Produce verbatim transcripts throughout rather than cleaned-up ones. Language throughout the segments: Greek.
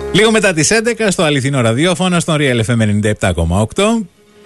Λίγο μετά τις έντεκα στο αληθινό ραδιόφωνο, στον Real εφ εμ ενενήντα επτά κόμμα οκτώ.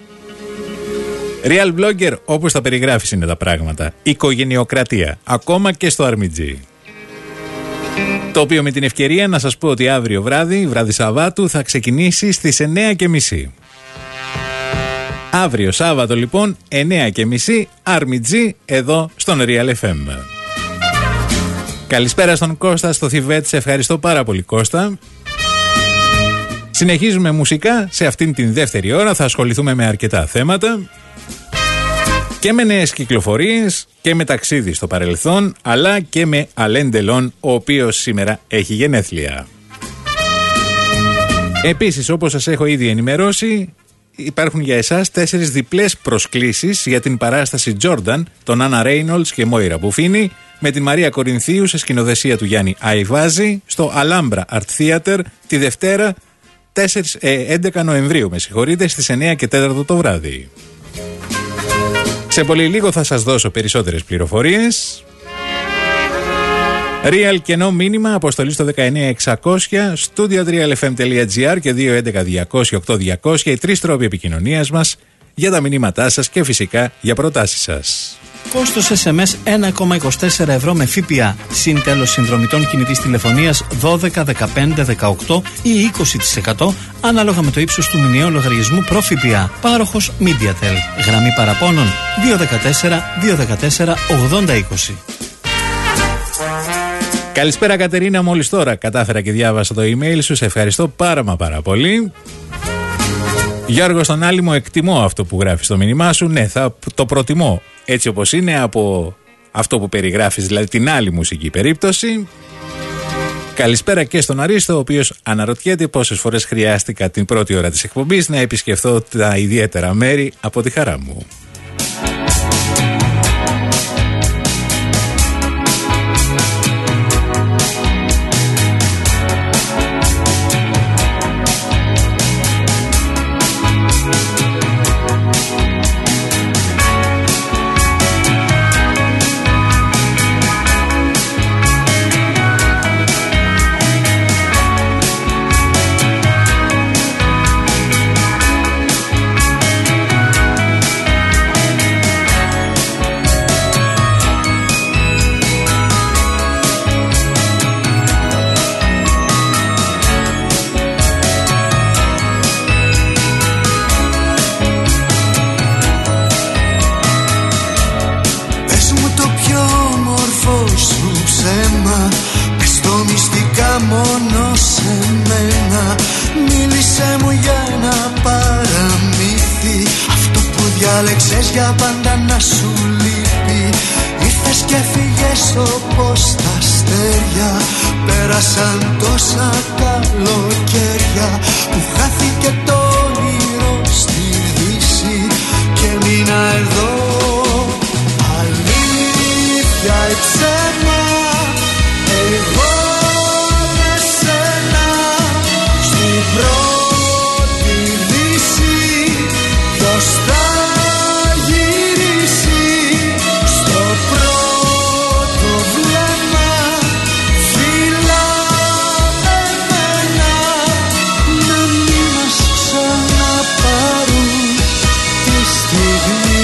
Real Blogger, όπως τα περιγράφεις είναι τα πράγματα. Οικογενειοκρατία, ακόμα και στο Αρμιτζή. Το οποίο με την ευκαιρία να σας πω ότι αύριο βράδυ, βράδυ Σαββάτου, θα ξεκινήσει στις εννέα και μισή. Αύριο Σάββατο λοιπόν, εννέα και μισή, Αρμιτζή, εδώ στον Real εφ εμ. Καλησπέρα στον Κώστα, στο Θιβέτ, σε ευχαριστώ πάρα πολύ Κώστα. Συνεχίζουμε μουσικά, σε αυτήν την δεύτερη ώρα θα ασχοληθούμε με αρκετά θέματα και με νέες κυκλοφορίες και με ταξίδι στο παρελθόν, αλλά και με Αλέν Ντελόν, ο οποίος σήμερα έχει γενέθλια. Επίσης, όπως σας έχω ήδη ενημερώσει, υπάρχουν για εσάς τέσσερις διπλές προσκλήσεις για την παράσταση Jordan των Άννα Ρέινολτς και Μόιρα Μπουφίνη με τη Μαρία Κορινθίου σε σκηνοθεσία του Γιάννη Αϊβάζη στο Alhambra Art Theater τη Δευτέρα έντεκα Νοεμβρίου, με συγχωρείτε, στις εννέα και τέσσερα το βράδυ. Σε πολύ λίγο θα σας δώσω περισσότερες πληροφορίες. Real κενό μήνυμα, αποστολή στο δεκαεννέα εξακόσια, studio real f m dot g r και δύο έντεκα διακόσια οκτώ διακόσια, οι τρεις τρόποι επικοινωνίας μας για τα μηνύματά σας και φυσικά για προτάσεις σας. Κόστος ες εμ ες ένα κόμμα είκοσι τέσσερα ευρώ με ΦΠΑ. Συν τέλος συνδρομητών κινητής τηλεφωνίας δώδεκα, δεκαπέντε, δεκαοκτώ ή είκοσι τοις εκατό ανάλογα με το ύψος του μηνιαίου λογαριασμού προ ΦΠΑ. Πάροχος MediaTel. Γραμμή παραπώνων δύο ένα τέσσερα, δύο ένα τέσσερα, ογδόντα είκοσι. Καλησπέρα Κατερίνα, μόλις τώρα κατάφερα και διάβασα το email σου, σε ευχαριστώ πάρα μα πάρα πολύ. Γιώργο, στον Άλυμο, εκτιμώ αυτό που γράφεις στο μήνυμά σου. Ναι, θα το προτιμώ έτσι όπως είναι από αυτό που περιγράφεις, δηλαδή την άλλη μουσική περίπτωση. Καλησπέρα και στον Αρίστο, ο οποίος αναρωτιέται πόσες φορές χρειάστηκα την πρώτη ώρα της εκπομπής να επισκεφθώ τα ιδιαίτερα μέρη από τη χαρά μου. Μόνο σε μένα, μίλησέ μου για ένα παραμύθι, αυτό που διάλεξες για πάντα να σου λείπει. Ήρθες και φύγες όπως τα αστέρια, πέρασαν τόσα καλοκαίρια που χάθηκε το όνειρο στη δύση και μείνα εδώ. Αλήθεια ή ψέμα, εγώ πρώτη λύση, ποιος θα γυρίσει στο πρώτο βλέμμα, φίλα εμένα, να μην μας ξαναπάρουν τη στιγμή.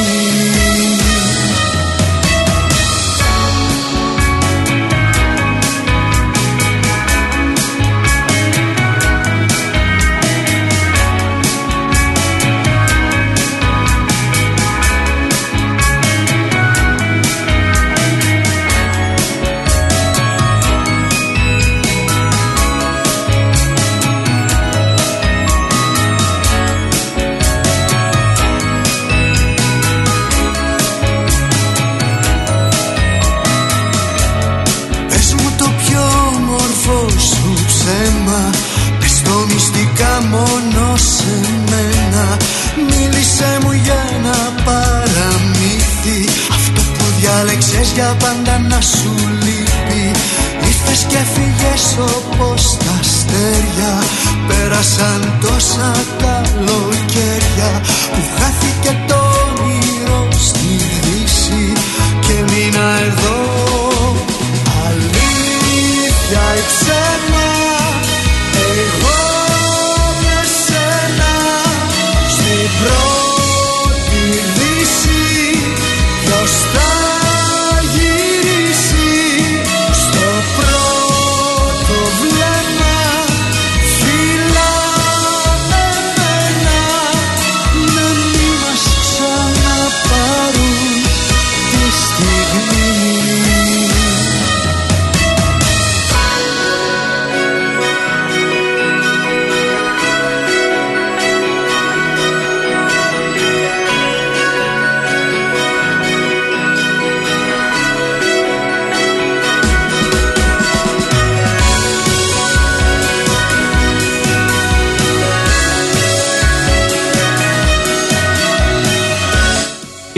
Μόνο σε μένα, μίλησέ μου για ένα παραμύθι, αυτό που διάλεξες για πάντα να σου λείπει. Ήρθες και φύγες όπως τα αστέρια, πέρασαν τόσα καλοκαίρια που χάθηκε το όνειρο στη δύση και μείνα εδώ. Αλήθεια ή ψέμα, εγώ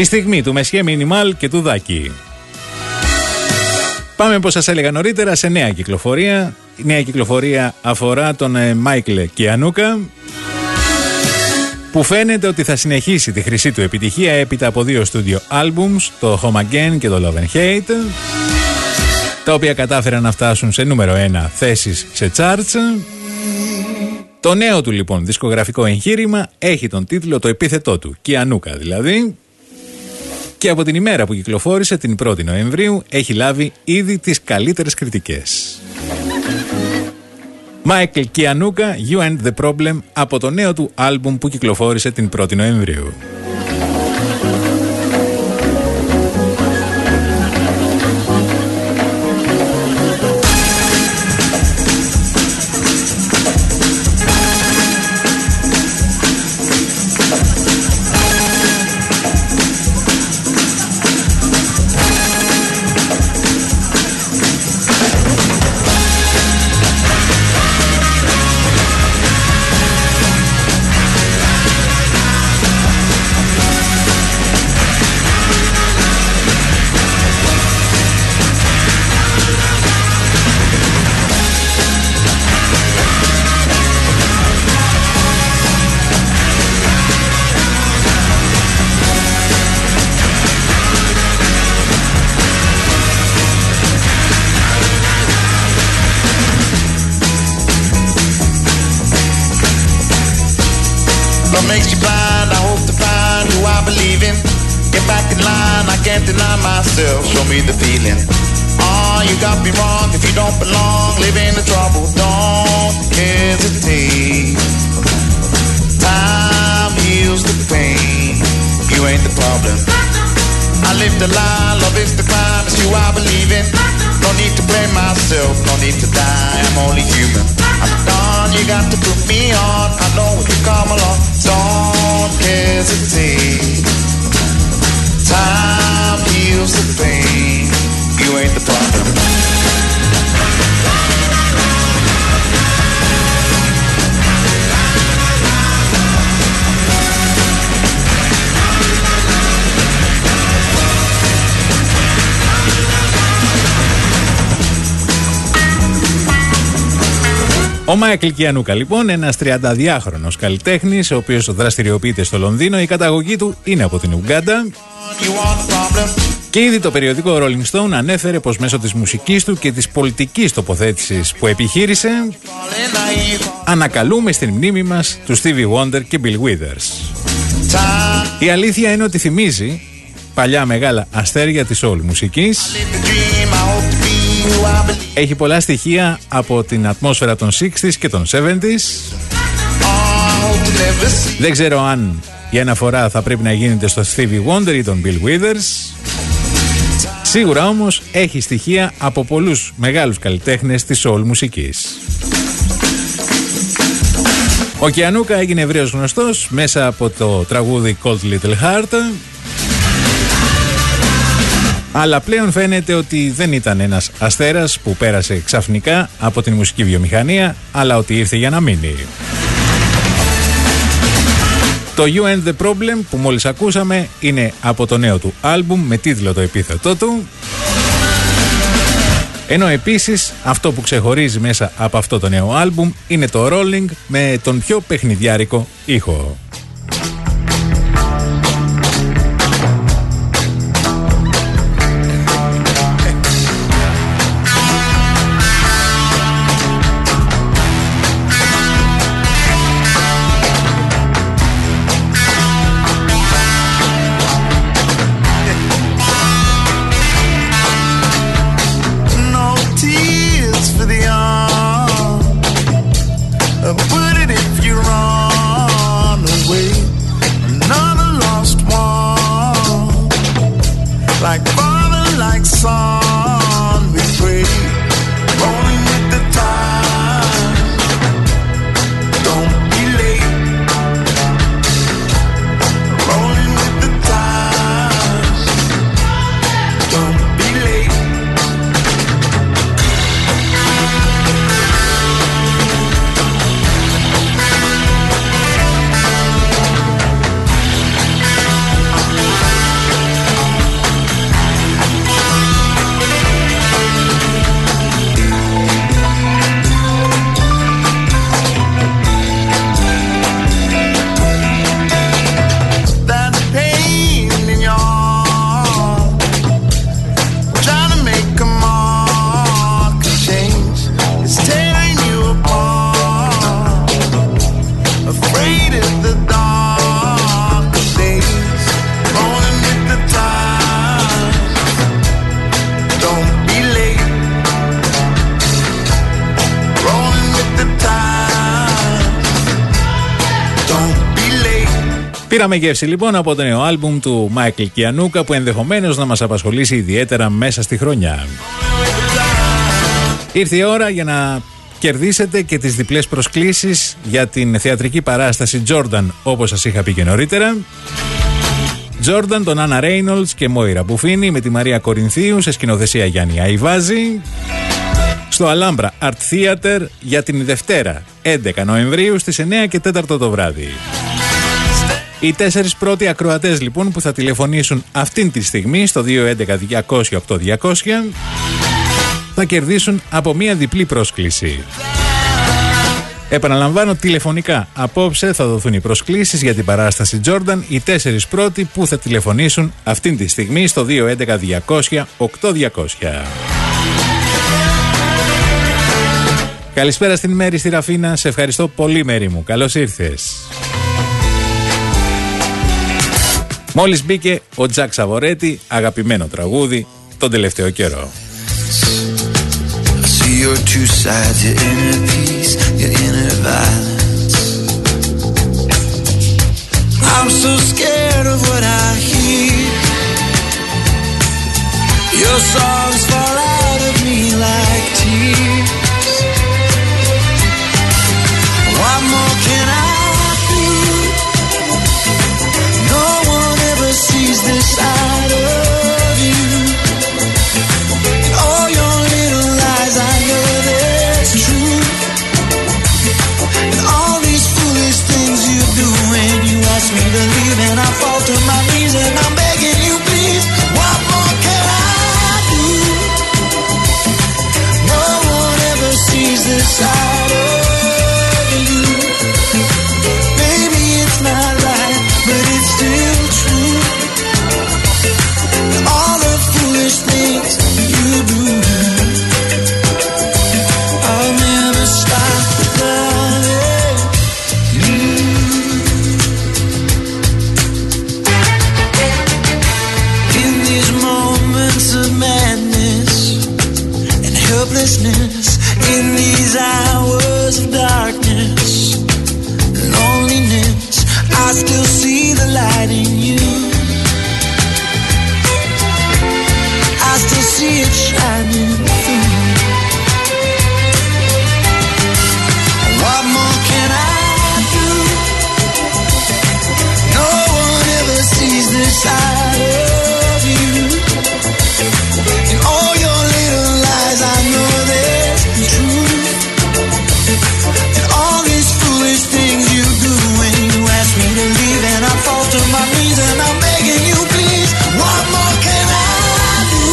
Η στιγμή του Μεσχέ Μινιμάλ και του Δάκη. Πάμε, όπως σας έλεγα νωρίτερα, σε νέα κυκλοφορία. Η νέα κυκλοφορία αφορά τον Μάικλ Κιανούκα, που φαίνεται ότι θα συνεχίσει τη χρυσή του επιτυχία έπειτα από δύο στούντιο albums, το Home Again και το Love and Hate, τα οποία κατάφεραν να φτάσουν σε νούμερο ένα θέσεις σε charts. Το νέο του λοιπόν δισκογραφικό εγχείρημα έχει τον τίτλο, το επίθετό του, Κιανούκα δηλαδή, και από την ημέρα που κυκλοφόρησε την πρώτη Νοεμβρίου έχει λάβει ήδη τις καλύτερες κριτικές. Michael Kiwanuka, You and the Problem, από το νέο του άλμπουμ που κυκλοφόρησε την πρώτη Νοεμβρίου. Show me the feeling. Oh, you got me wrong. If you don't belong, live in the trouble. Don't hesitate. Time heals the pain. You ain't the problem. I live the lie. Love is the crime. It's you I believe in. No need to blame myself. No need to die. I'm only human. I'm done. You got to put me on. I know if you come along. Don't hesitate. Time heals the pain. You ain't the problem. Ο Μάικλ Κιανούκα λοιπόν, ένας τριανταδυάχρονος καλλιτέχνης, ο οποίος δραστηριοποιείται στο Λονδίνο. Η καταγωγή του είναι από την Ουγκάντα. Και ήδη το περιοδικό Rolling Stone ανέφερε πως μέσω της μουσικής του και της πολιτικής τοποθέτησης που επιχείρησε, ανακαλούμε στην μνήμη μας τους Stevie Wonder και Bill Withers. Η αλήθεια είναι ότι θυμίζει παλιά μεγάλα αστέρια της soul μουσικής. Έχει πολλά στοιχεία από την ατμόσφαιρα των εξήντα και των εβδομήντα. Δεν ξέρω αν η αναφορά θα πρέπει να γίνεται στο Stevie Wonder ή τον Bill Withers. Σίγουρα όμως έχει στοιχεία από πολλούς μεγάλους καλλιτέχνες της soul μουσικής. Ο Κιανούκα έγινε ευρέως γνωστός μέσα από το τραγούδι Cold Little Heart, αλλά πλέον φαίνεται ότι δεν ήταν ένας αστέρας που πέρασε ξαφνικά από την μουσική βιομηχανία, αλλά ότι ήρθε για να μείνει. Το You and the Problem που μόλις ακούσαμε είναι από το νέο του άλμπουμ με τίτλο το επίθετό του, ενώ επίσης αυτό που ξεχωρίζει μέσα από αυτό το νέο άλμπουμ είναι το Rolling με τον πιο παιχνιδιάρικο ήχο. Put it if you're on the Πήραμε γεύση λοιπόν από το νέο άλμπουμ του Μάικλ Κιανούκα που ενδεχομένως να μας απασχολήσει ιδιαίτερα μέσα στη χρονιά. Ήρθε η ώρα για να κερδίσετε και τις διπλές προσκλήσεις για την θεατρική παράσταση Jordan, όπως σας είχα πει και νωρίτερα. Jordan, τον Άννα Ρέινολτς και Μόιρα Μπουφίνη με τη Μαρία Κορινθίου σε σκηνοθεσία Γιάννη Αϊβάζη στο Alhambra Art Theater για την Δευτέρα έντεκα Νοεμβρίου στις εννέα και τέσσερα το βράδυ. Οι τέσσερις πρώτοι ακροατές λοιπόν που θα τηλεφωνήσουν αυτήν τη στιγμή στο δύο έντεκα διακόσια οκτώ διακόσια θα κερδίσουν από μία διπλή πρόσκληση. Επαναλαμβάνω, τηλεφωνικά απόψε θα δοθούν οι προσκλήσεις για την παράσταση Jordan, οι τέσσερις πρώτοι που θα τηλεφωνήσουν αυτήν τη στιγμή στο δύο έντεκα διακόσια οκτώ διακόσια. Καλησπέρα στην Μέρη στη Ραφίνα, σε ευχαριστώ πολύ Μέρη μου, καλώς ήρθες. Μόλις μπήκε ο Τζακ Σαβορέτη, αγαπημένο τραγούδι τον τελευταίο καιρό. Your two sides, your inner peace, your inner violence. I'm so scared of what I hear. Your songs fall out of me like tears. What more can I do? No one ever sees this side of you. All your little lies, I know there's truth. And all these foolish things you do when you ask me to leave, and I fall to my knees and I'm begging you please. What more can I do? No one ever sees this side of you. Maybe it's not right, but it's still true. And all the foolish things you do, I'll never stop loving you. In these moments of madness and helplessness, in these hours of darkness and loneliness, I still see the light in you. I still see it shining through. What more can I do? No one ever sees this side of you. In all your little lies, I know there's truth. And all these foolish things you do when you ask me to leave, and I fall to my knees and I'm begging you please. What more can I do?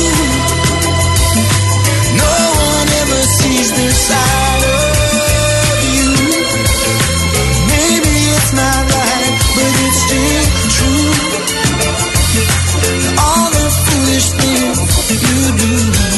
No one ever sees this side of you. Maybe it's not right, but it's still true. All the foolish things you do,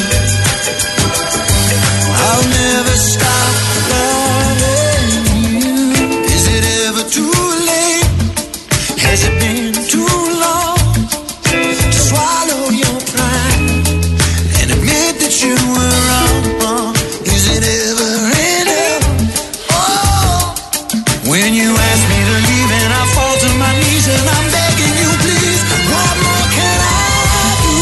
I'll never stop loving you. Is it ever too late? Has it been too long to swallow your pride and admit that you were wrong? Is it ever enough? Oh, when you ask me to leave and I fall to my knees and I'm begging you please. What more can I do?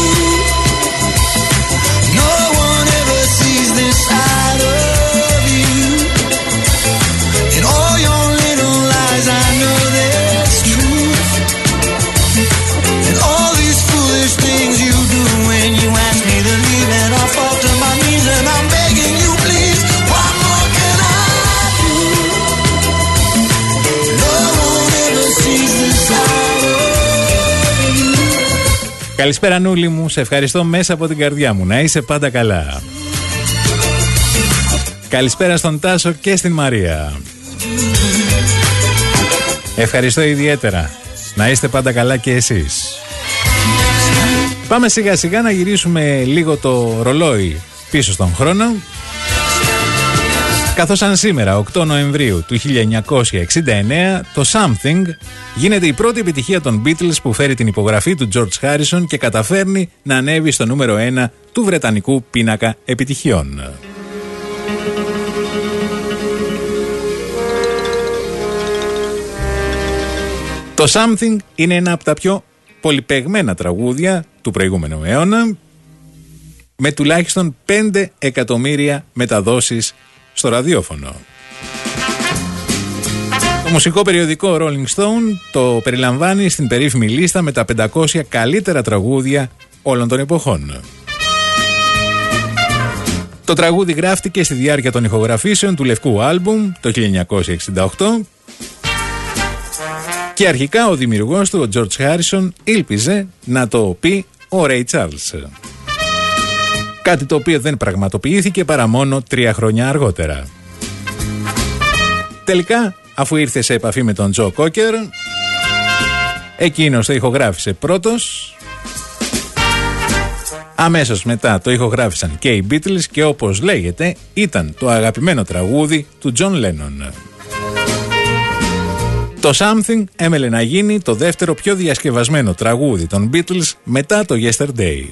No one ever sees this side of you. In all your little lies, I know there's truth. And all these foolish things you do when you ask me to leave, and I fall to my knees and I'm begging you please. What more can I do? No one ever sees this side of you. Καλησπέρα Νούλη μου, σε ευχαριστώ μέσα από την καρδιά μου, να είσαι πάντα καλά. Καλησπέρα στον Τάσο και στην Μαρία. Ευχαριστώ ιδιαίτερα, να είστε πάντα καλά και εσείς. Πάμε σιγά σιγά να γυρίσουμε λίγο το ρολόι πίσω στον χρόνο, καθώς σαν σήμερα οκτώ Νοεμβρίου του χίλια εννιακόσια εξήντα εννέα το Something γίνεται η πρώτη επιτυχία των Beatles που φέρει την υπογραφή του George Harrison και καταφέρνει να ανέβει στο νούμερο ένα του βρετανικού πίνακα επιτυχιών. Το Something είναι ένα από τα πιο πολυπαιγμένα τραγούδια του προηγούμενου αιώνα, με τουλάχιστον πέντε εκατομμύρια μεταδόσεις στο ραδιόφωνο. Το μουσικό περιοδικό Rolling Stone το περιλαμβάνει στην περίφημη λίστα με τα πεντακόσια καλύτερα τραγούδια όλων των εποχών. Το τραγούδι γράφτηκε στη διάρκεια των ηχογραφήσεων του Λευκού Άλμπουμ το χίλια εννιακόσια εξήντα οκτώ και αρχικά ο δημιουργός του, ο George Harrison, ήλπιζε να το πει ο Ray Charles. Κάτι το οποίο δεν πραγματοποιήθηκε παρά μόνο τρία χρόνια αργότερα. Τελικά, αφού ήρθε σε επαφή με τον Τζο Κόκερ, εκείνος το ηχογράφησε πρώτος. Αμέσως μετά το ηχογράφησαν και οι Beatles και όπως λέγεται ήταν το αγαπημένο τραγούδι του John Lennon. Το Something έμελε να γίνει το δεύτερο πιο διασκευασμένο τραγούδι των Beatles μετά το Yesterday.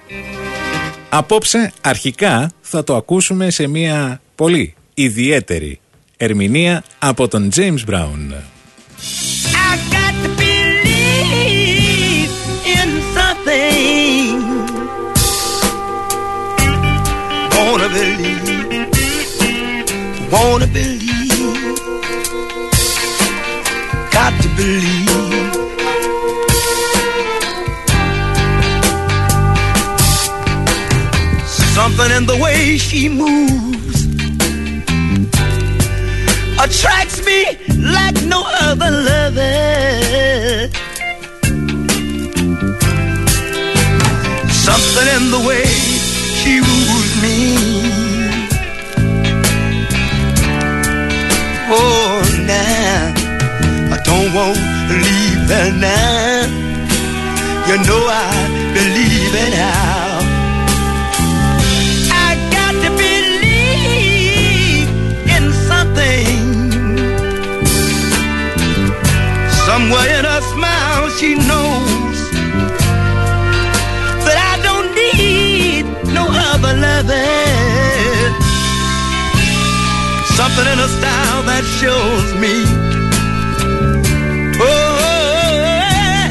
Απόψε αρχικά θα το ακούσουμε σε μια πολύ ιδιαίτερη ερμηνεία από τον James Brown. I got to believe in something. Wanna believe, wanna believe, got to believe. Something in the way she moves attracts me like no other lover. Something in the way she woos me. Oh, now I don't want to leave her now. You know I believe it how. I got to believe in something. Somewhere in her smile she knows that I don't need no other loving. Something in her style that shows me, oh,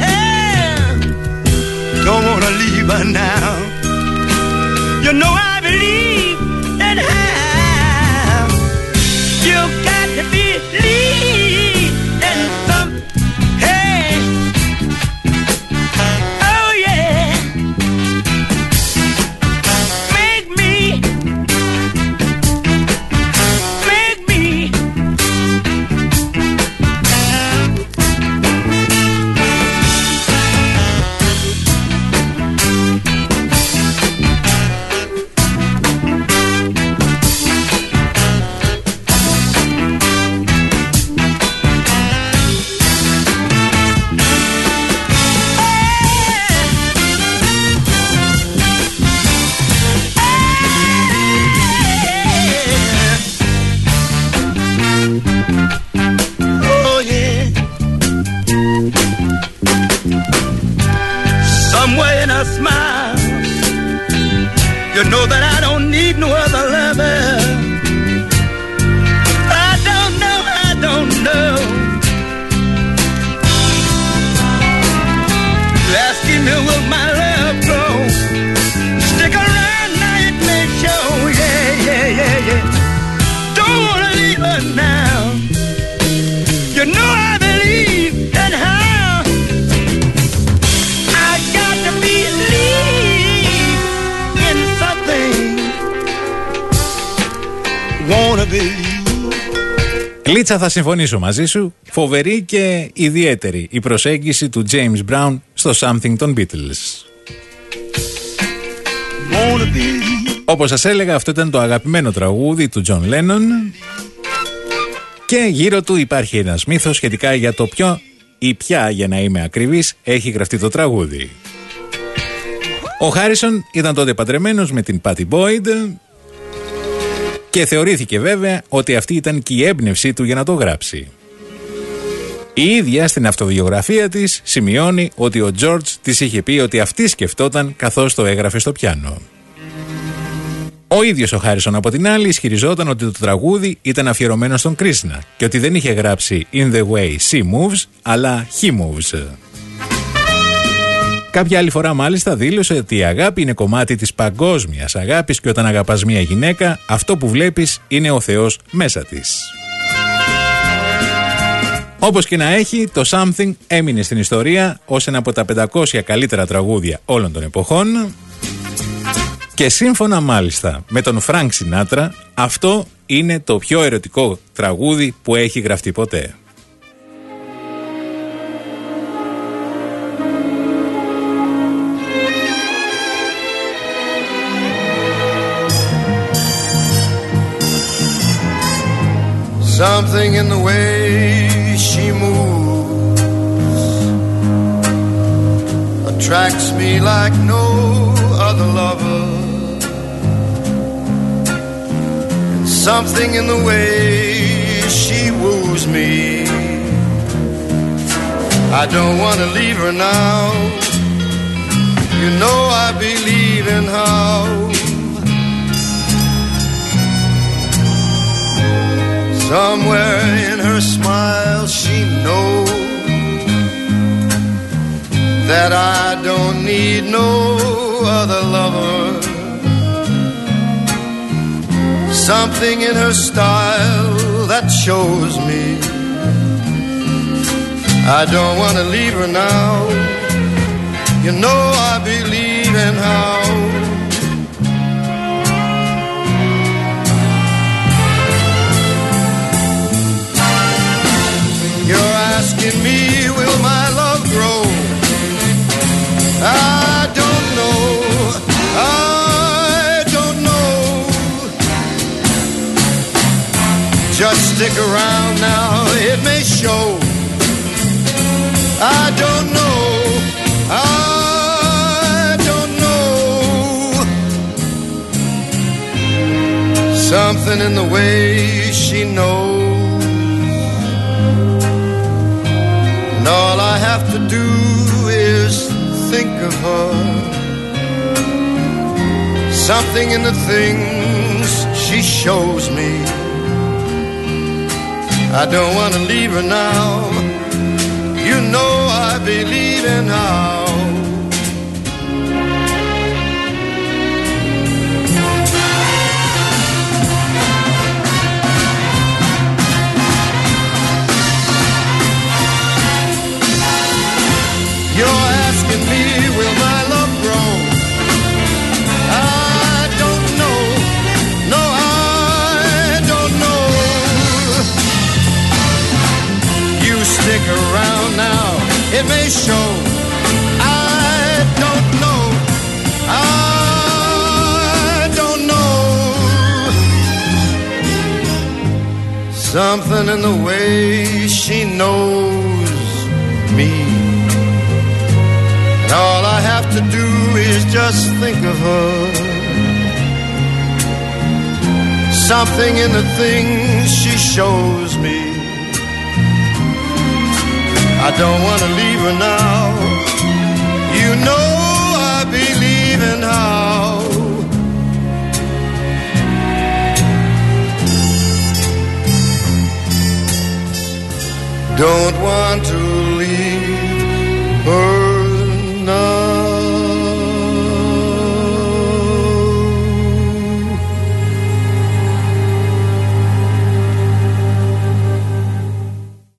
don't wanna leave her now. You know I believe in how. You got to believe in some. Hey, oh yeah. Make me, make me. Oh yeah. Somewhere in her smile, you know that I don't need no other lover. I don't know, I don't know. You're asking me will my love grow? Stick around now, it may show. Yeah, yeah, yeah, yeah. Don't wanna leave her now. You know I believe in how. I got to believe in something. Wanna believe. Λίτσα, θα συμφωνήσω μαζί σου. Φοβερή και ιδιαίτερη η προσέγγιση του James Brown στο Something των Beatles. Wanna believe. Όπως σας έλεγα, αυτό ήταν το αγαπημένο τραγούδι του John Lennon και γύρω του υπάρχει ένας μύθος σχετικά για το ποιο ή ποια, για να είμαι ακριβής, έχει γραφτεί το τραγούδι. Ο Χάρισον ήταν τότε παντρεμένος με την Pattie Boyd και θεωρήθηκε βέβαια ότι αυτή ήταν και η έμπνευσή του για να το γράψει. Η ίδια στην αυτοβιογραφία της σημειώνει ότι ο George της είχε πει ότι αυτή σκεφτόταν καθώς το έγραφε στο πιάνο. Ο ίδιος ο Χάρισον από την άλλη ισχυριζόταν ότι το τραγούδι ήταν αφιερωμένο στον Κρίσνα και ότι δεν είχε γράψει In the way she moves, αλλά he moves. Κάποια άλλη φορά μάλιστα δήλωσε ότι η αγάπη είναι κομμάτι της παγκόσμιας αγάπης και όταν αγαπάς μια γυναίκα, αυτό που βλέπεις είναι ο Θεός μέσα της. Όπως και να έχει, το Something έμεινε στην ιστορία ως ένα από τα πεντακόσια καλύτερα τραγούδια όλων των εποχών και σύμφωνα μάλιστα με τον Φρανκ Σινάτρα, αυτό είναι το πιο ερωτικό τραγούδι που έχει γραφτεί ποτέ. Something in the way she moves attracts me like no other lover. And something in the way she woos me. I don't want to leave her now. You know I believe in how somewhere in her smile she knows that I don't need no other lover. Something in her style that shows me I don't want to leave her now. You know I believe in how you're asking me, will my love grow? I don't know, I don't know. Just stick around now, it may show. I don't know, I don't know. Something in the way she knows. And all I have to do is think of her. Something in the things she shows me. I don't want to leave her now. You know I believe in how you're asking me, will my love grow? I don't know, no, I don't know. You stick around now, it may show. I don't know, I don't know. Something in the way she knows me. All I have to do is just think of her. Something in the things she shows me. I don't want to leave her now. You know I believe in how don't want to leave her.